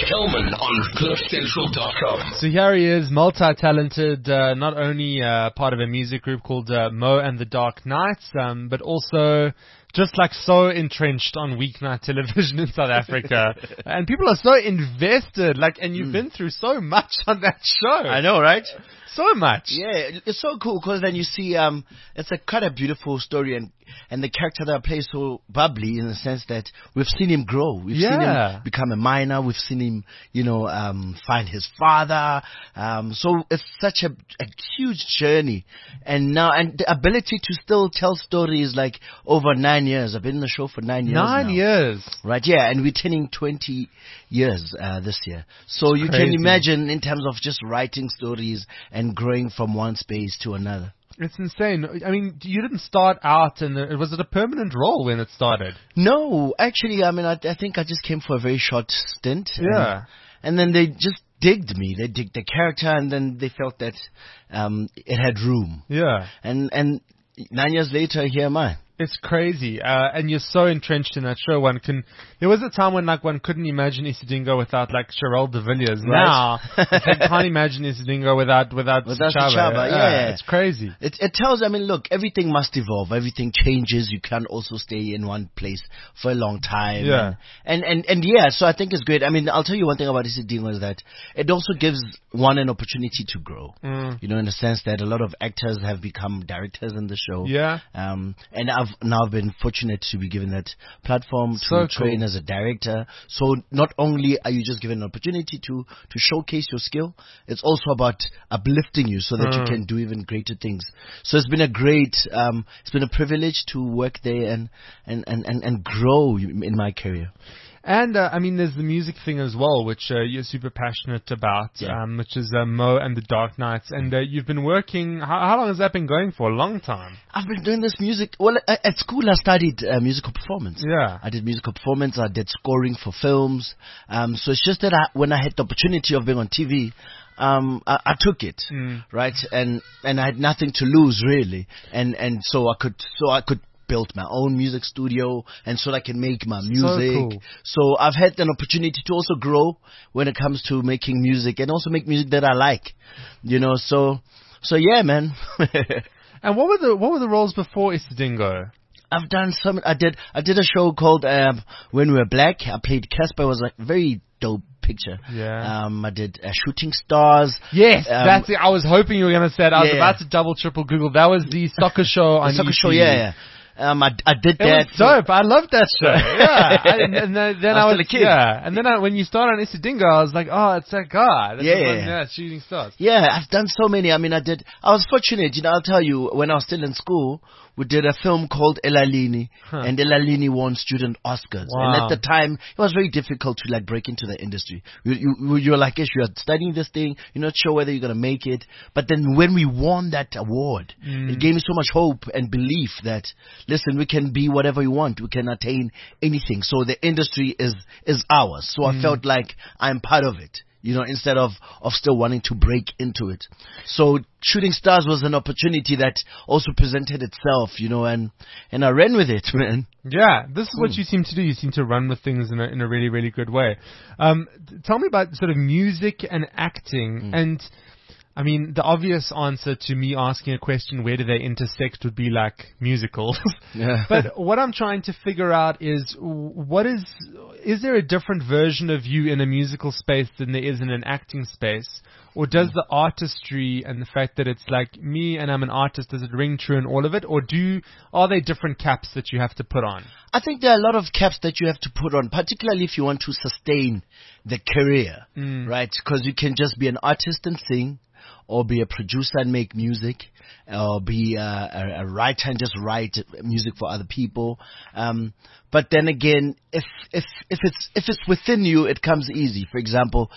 Kelman on CliffCentral.com. So here he is, multi-talented, not only part of a music group called Mo and the Dark Knights, but also just like so entrenched on weeknight television in South Africa. And people are so invested, like, and you've been through so much on that show. I know, right? So much. Yeah, it's so cool because then you see, it's a kind of beautiful story, and the character that I play is so bubbly in the sense that we've seen him grow. We've seen him become a miner. We've seen him, find his father. So it's such a huge journey, and the ability to still tell stories like over 9 years. I've been in the show for 9 years. 9 years. Right, yeah, and we're turning 20 years this year. So you crazy. can imagine in terms of just writing stories and growing from one space to another. It's insane. I mean, you didn't start out, was it a permanent role when it started? No, actually, I mean, I think I just came for a very short stint. Yeah. And then they just digged me. They digged the character, and then they felt that it had room. Yeah. And 9 years later, here am I. It's crazy, and you're so entrenched in that show. There was a time when one couldn't imagine Isidingo without like Cheryl de Villiers. Right. Now, you can't imagine Isidingo without Sichaba. Yeah, it's crazy. It tells. I mean, look, everything must evolve. Everything changes. You can't also stay in one place for a long time. Yeah. And yeah, so I think it's great. I mean, I'll tell you one thing about Isidingo is that it also gives one an opportunity to grow. In the sense that a lot of actors have become directors in the show. Yeah. And I've now been fortunate to be given that platform to train as a director. So not only are you just given an opportunity to showcase your skill, it's also about uplifting you so that you can do even greater things. So it's been it's been a privilege to work there and grow in my career. And, I mean, there's the music thing as well, which you're super passionate about, which is Mo and the Dark Knights. And you've been working, how long has that been going for? A long time. I've been doing this music. Well, at school I studied musical performance. Yeah. I did musical performance. I did scoring for films. So it's just that when I had the opportunity of being on TV, I took it, right? And I had nothing to lose really. And so I could built my own music studio, and so I can make my music. So cool. So I've had an opportunity to also grow when it comes to making music, and also make music that I like. So yeah, man. And what were the roles before Isidingo? I've done some. I did a show called When We Were Black. I played Casper. It was a very dope picture. Yeah. I did Shooting Stars. Yes, that's it. I was hoping you were going to say it. I was about to double, triple Google. That was the soccer show on the soccer YouTube. show, yeah. I did that. It was dope. I loved that show. Yeah. And then I was still a kid. Yeah. And then when you started on Isidingo, I was like, oh, it's that guy. Yeah. Shooting Stars. Yeah, I've done so many. I mean, I was fortunate. I'll tell you, when I was still in school, we did a film called Elalini, and Elalini won student Oscars. Wow. And at the time, it was very difficult to break into the industry. You're like, yes, you're studying this thing, you're not sure whether you're going to make it. But then when we won that award, it gave me so much hope and belief that, listen, we can be whatever we want. We can attain anything. So the industry is ours. So I felt like I'm part of it. Instead of still wanting to break into it. So Shooting Stars was an opportunity that also presented itself, and I ran with it, man. Yeah, this is what you seem to do. You seem to run with things in a really, really good way. Tell me about sort of music and acting. And, I mean, the obvious answer to me asking a question, where do they intersect, would be like musicals. Yeah. But what I'm trying to figure out is there a different version of you in a musical space than there is in an acting space? Or does the artistry and the fact that it's like me and I'm an artist, does it ring true in all of it? Or are there different caps that you have to put on? I think there are a lot of caps that you have to put on, particularly if you want to sustain the career, right? Because you can just be an artist and sing, or be a producer and make music, or be a writer and just write music for other people. But then again, if it's within you, it comes easy. For example,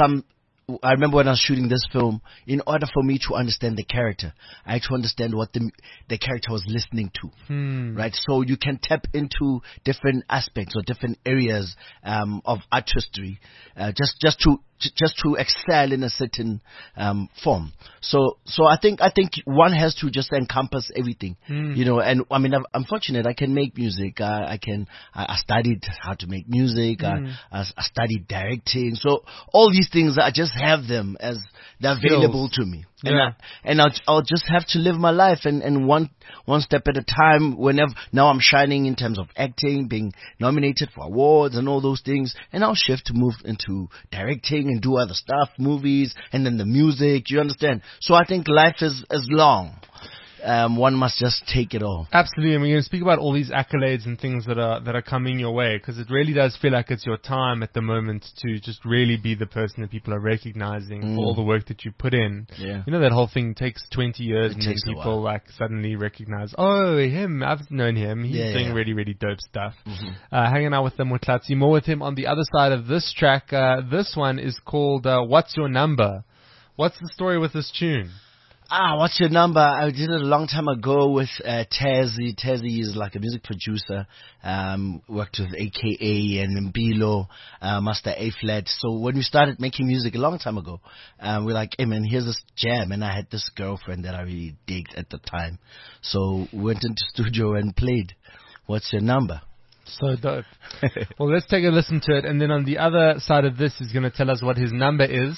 I remember when I was shooting this film, in order for me to understand the character, I had to understand what the character was listening to, right? So you can tap into different aspects or different areas of artistry, just to just to excel in a certain form. So I think one has to just encompass everything, you know. And I mean, I'm fortunate. I can make music. I studied how to make music. I studied directing. So all these things, I just have them as they're available to me. Yeah. And I'll just have to live my life and one step at a time. Whenever now I'm shining in terms of acting, being nominated for awards and all those things, and I'll shift to move into directing and do other stuff, movies, and then the music. You understand? So I think life is long. One must just take it all. Absolutely, and we're going to speak about all these accolades and things that are coming your way, because it really does feel like it's your time at the moment to just really be the person that people are recognizing for all the work that you put in. Yeah. You know, that whole thing takes 20 years, and then takes a people while. like suddenly recognize, oh, him, I've known him. He's doing really, really dope stuff. Hanging out with them with Motlatsi. More with him on the other side of this track. This one is called What's Your Number? What's the story with this tune? What's your number? I did it a long time ago with Tazzy. Tazzy is like a music producer. Worked with AKA and Mbilo, Master A-Flat. So when we started making music a long time ago, we're like, hey man, here's this jam. And I had this girlfriend that I really digged at the time. So we went into studio and played What's Your Number? So dope. Well, let's take a listen to it. And then on the other side of this, he's going to tell us what his number is.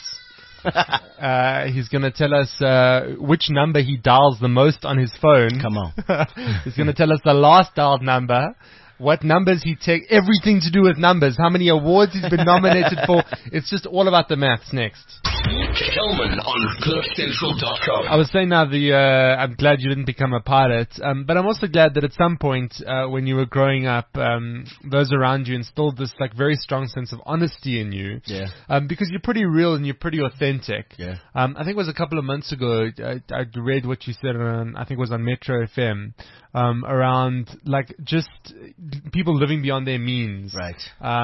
He's going to tell us which number he dials the most on his phone. Come on. He's going to tell us the last dialed number, what numbers he takes, everything to do with numbers, how many awards he's been nominated for. It's just all about the maths next. Kelman on CliffCentral.com. I was saying now, I'm glad you didn't become a pilot, but I'm also glad that at some point when you were growing up, those around you instilled this like very strong sense of honesty in you. Yeah. Because you're pretty real and you're pretty authentic. Yeah. I think it was a couple of months ago, I read what you said on, I think it was on Metro FM, around like just people living beyond their means. Right.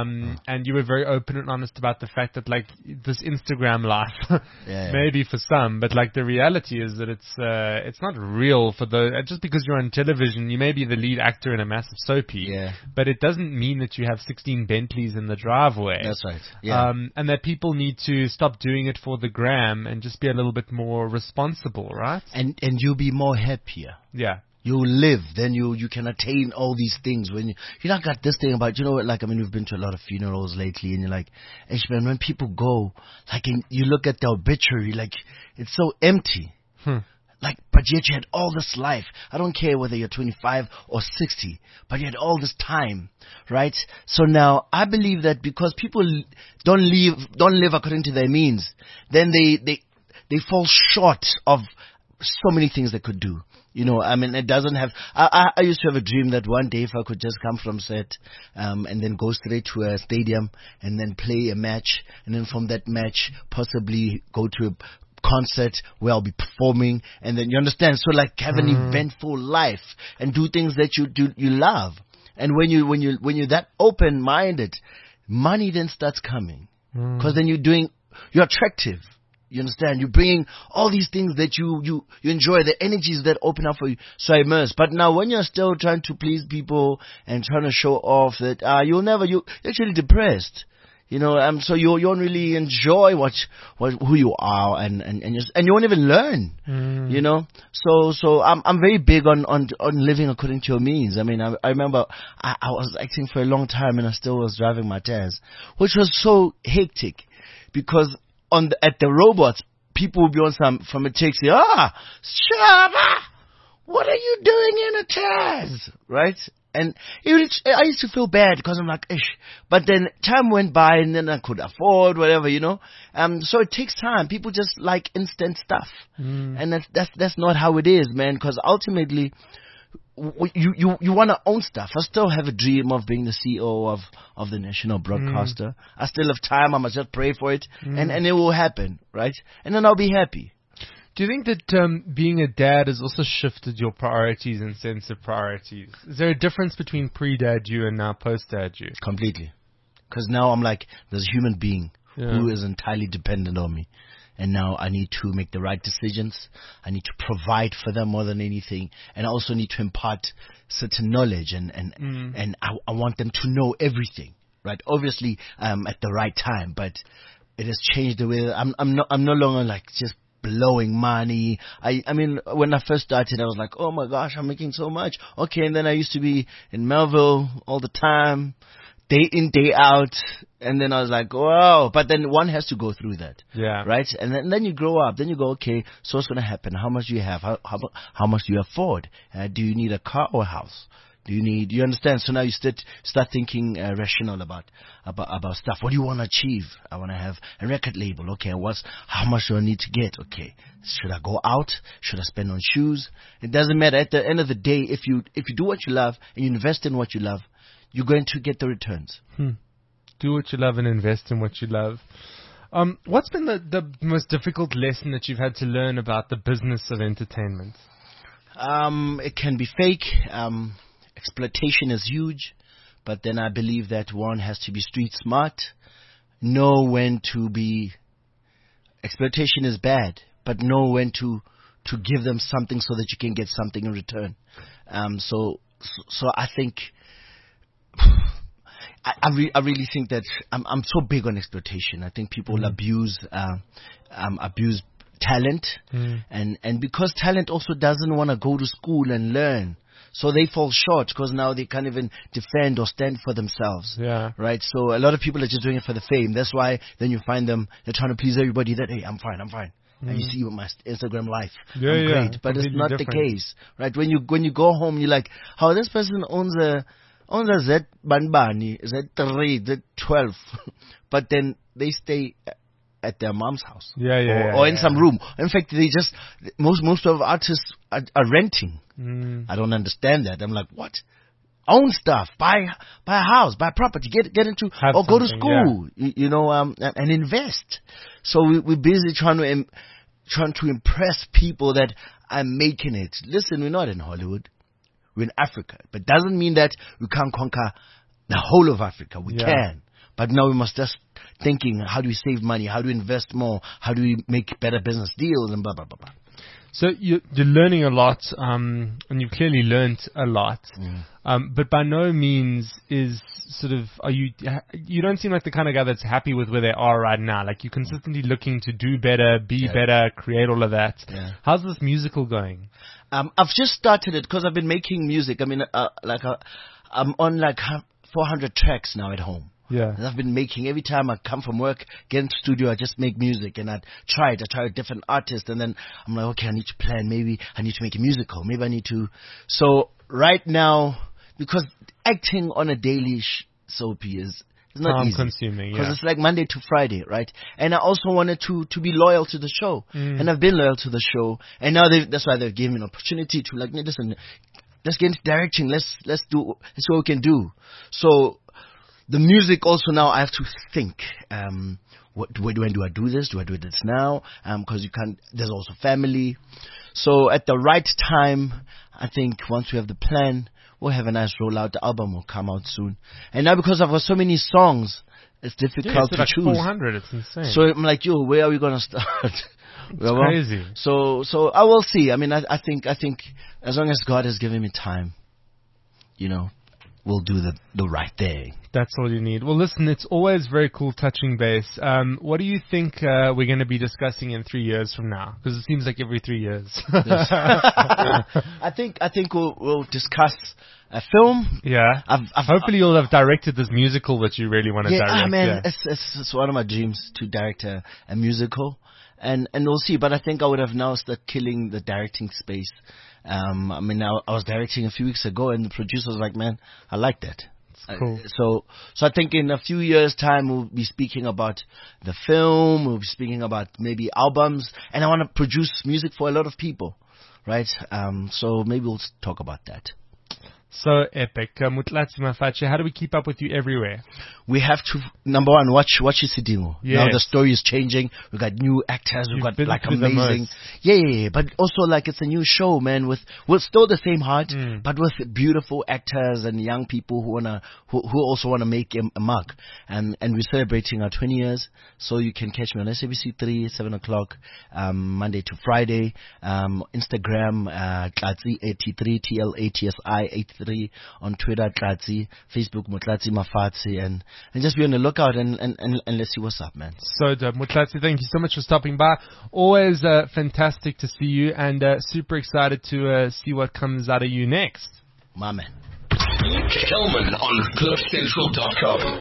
And you were very open and honest about the fact that like this Instagram life, Yeah. maybe for some, but like the reality is that it's not real for just because you're on television, you may be the lead actor in a massive soapie, Yeah. but it doesn't mean that you have 16 Bentleys in the driveway. That's right. Yeah. And that people need to stop doing it for the gram and just be a little bit more responsible, right? And you'll be more happier. Yeah. You live, then you can attain all these things. When you not got this thing about, you know what, like, I mean, we've been to a lot of funerals lately, and you're like, hey, man, when people go, like, and you look at the obituary, like, it's so empty. Like, but yet you had all this life. I don't care whether you're 25 or 60, but you had all this time, right? So now, I believe that because people don't live according to their means, then they fall short of so many things they could do. You know, I mean, it doesn't have. I used to have a dream that one day if I could just come from set, and then go straight to a stadium and then play a match, and then from that match possibly go to a concert where I'll be performing, and then you understand. So like have an eventful life and do things that you love. And when you're that open minded, money then starts coming, because then you're attractive. You understand? You're bringing all these things that you enjoy, the energies that open up for you. So I immerse. But now when you're still trying to please people and trying to show off that, you're actually depressed. You know, so you don't really enjoy who you are and you won't even learn. You know? So I'm very big on living according to your means. I mean, I remember I was acting for a long time and I still was driving my Taz, which was so hectic because at the robots, people will be on from a taxi. Shaba, what are you doing in a Taz? Right? And I used to feel bad because I'm like, ish. But then time went by and then I could afford whatever, you know. So it takes time. People just like instant stuff. And that's not how it is, man. Because ultimately, you want to own stuff. I still have a dream of being the CEO of the national broadcaster. I still have time. I must just pray for it, and it will happen, right? And then I'll be happy. Do you think that being a dad has also shifted your priorities and sense of priorities? Is there a difference between pre-dad you and now post-dad you? Completely. Because now I'm like this human being who is entirely dependent on me. And now I need to make the right decisions. I need to provide for them more than anything. And I also need to impart certain knowledge and I want them to know everything, right? Obviously, at the right time, but it has changed the way I'm no longer like just blowing money. I mean, when I first started, I was like, oh my gosh, I'm making so much. Okay, and then I used to be in Melville all the time, day in, day out, and then I was like, wow. But then one has to go through that. Yeah. Right? And then you grow up. Then you go, okay, so what's going to happen? How much do you have? How much do you afford? Do you need a car or a house? You understand? So now you start thinking rational about stuff. What do you want to achieve? I want to have a record label. Okay, how much do I need to get? Okay, should I go out? Should I spend on shoes? It doesn't matter. At the end of the day, if you do what you love and you invest in what you love, you're going to get the returns. Do what you love and invest in what you love. What's been the most difficult lesson that you've had to learn about the business of entertainment? It can be fake. Exploitation is huge, but then I believe that one has to be street smart, know when to be. Exploitation is bad, but know when to give them something so that you can get something in return. So I think I really think that I'm so big on exploitation. I think people abuse talent, and because talent also doesn't want to go to school and learn. So they fall short because now they can't even defend or stand for themselves. Yeah. Right? So a lot of people are just doing it for the fame. That's why then you find them, they're trying to please everybody that, hey, I'm fine. And you see my Instagram life. Yeah, I'm great. yeah. But it's not different. the case. Right? When you go home, you're like, how this person owns a Z Banbani, Z3, Z12. But then they stay at their mom's house. Or in some room. In fact, most of artists are renting. I don't understand that. I'm like, what? Own stuff, buy a house, buy property, get into, or go to school, and invest. So we're busy trying to impress people that I'm making it. Listen, we're not in Hollywood. We're in Africa. But doesn't mean that we can't conquer the whole of Africa. We can. But now we must just thinking, how do we save money? How do we invest more? How do we make better business deals and blah, blah, blah, blah. So you're learning a lot, and you've clearly learned a lot. But by no means is you don't seem like the kind of guy that's happy with where they are right now. Like you're consistently looking to do better, be better, create all of that. Yeah. How's this musical going? I've just started it because I've been making music. I mean, I'm on like 400 tracks now at home. Yeah. And I've been making, every time I come from work, get into the studio, I just make music, and I try a different artist, and then I'm like, okay, I need to plan, maybe I need to make a musical, maybe I need to. So right now, because acting on a daily soap is not easy. Time-consuming, because it's like Monday to Friday, right? And I also wanted to be loyal to the show, and I've been loyal to the show, and now that's why they've given me an opportunity to like, listen, let's get into directing, let's see what we can do. So the music also now I have to think, when do I do this? Do I do this now? Because you can't, there's also family. So at the right time, I think once we have the plan, we'll have a nice rollout. The album will come out soon. And now because I've got so many songs, it's difficult to like choose. 400, it's insane. So I'm like, where are we going to start? It's crazy. So I will see. I mean, I think as long as God has given me time, we'll do the right thing. That's all you need. Well, listen, it's always very cool touching base. What do you think we're going to be discussing in 3 years from now? Because it seems like every 3 years. I think we'll discuss a film. Yeah. Hopefully you'll have directed this musical that you really want to direct. Man, it's one of my dreams to direct a musical. And we'll see. But I think I would have now started killing the directing space. I was directing a few weeks ago, and the producer was like, man, I like that. Cool. So I think in a few years' time, we'll be speaking about the film, we'll be speaking about maybe albums, and I want to produce music for a lot of people, right? So maybe we'll talk about that. So epic. Mutlatsi Mafatshe, how do we keep up with you everywhere? We have to, number one, watch Isidingo. Yes. Now the story is changing. We've got new actors. We've got like amazing. Yeah. But also like it's a new show, man, with still the same heart, but with beautiful actors and young people who also wanna make a mark. And we're celebrating our 20 years. So you can catch me on SABC3, 7 o'clock, Monday to Friday. Instagram, Tlatsi83, TLATSI83. 3, on Twitter Tlatsi, Facebook Mutlatsi Mafatsi, and just be on the lookout and let's see what's up, man. So dope. Mutlatsi, thank you so much for stopping by. Always fantastic to see you, and super excited to see what comes out of you next. My man. Kelman on CliffCentral.com.